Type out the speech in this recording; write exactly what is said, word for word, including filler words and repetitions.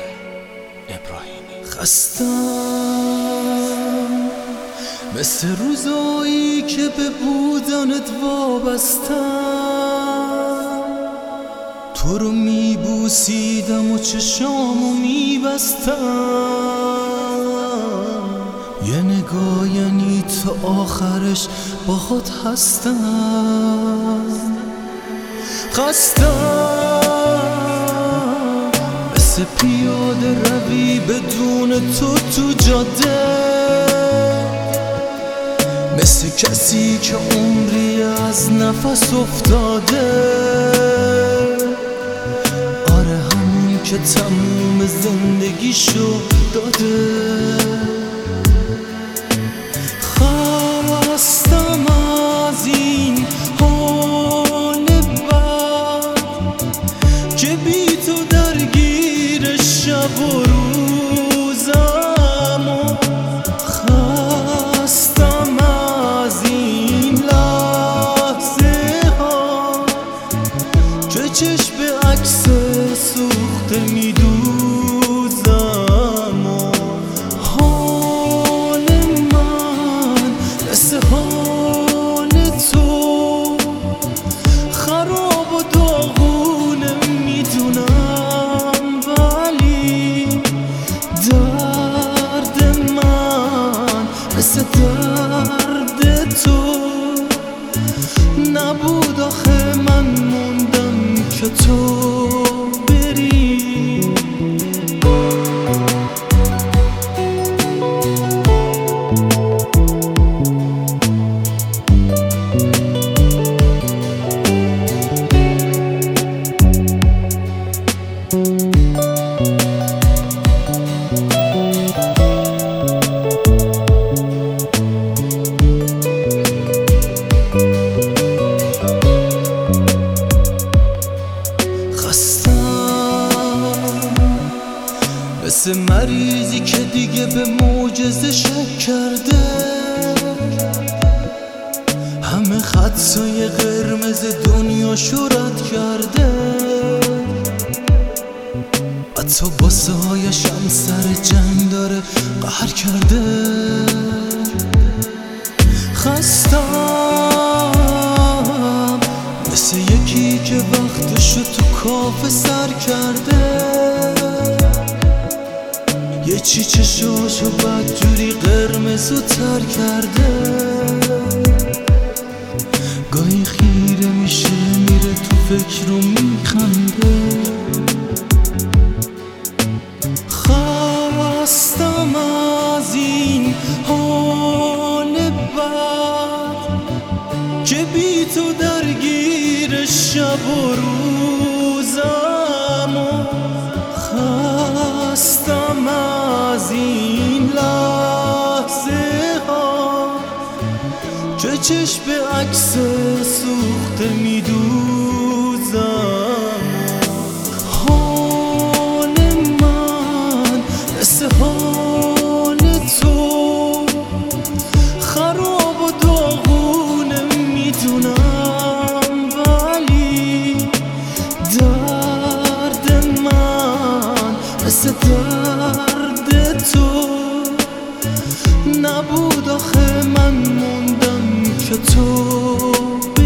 ابراهیمی. خستم مثل روزایی که به بودنت وابستم، تو رو میبوسیدم و چشامو میبستم، یه نگاه یعنی تا آخرش با خود هستم. خستم مثل پیاده روی بدون تو تو جاده، مثل کسی که عمری از نفس افتاده، آره همون که تموم زندگیشو داده. خستم از این حال بد که بی تو درگیر شب و روزم، و خستم از این لحظه ها که چشم به عکس سوخته میدوزم، و حال من مثل حال تو خراب و داغونه میدونم، ولی درد من مثل درد تو نبود. آخه من موندم که تو بری. مثل مریضی که دیگه به معجزه شک کرده، همه خطای قرمز دنیاشو رد کرده، حتی باسه هایش هم سر جنگ داره قهر کرده. خستم مثل یکی که وقتشو تو کافه سر کرده، یه چی چشاشو بدجوری قرمز و تر کرده، گاهی خیره میشه میره تو فکر و میخنده. خستم از این حال بد که بی تو درگیر شب و روزم، و خستم از این لحظه ها که چشم به عکس سوخته میدوزم، حال من مثل حال تو خراب و داغونه میدونم، ولی درد من مثل درد تو نبود. آخه من موندم که تو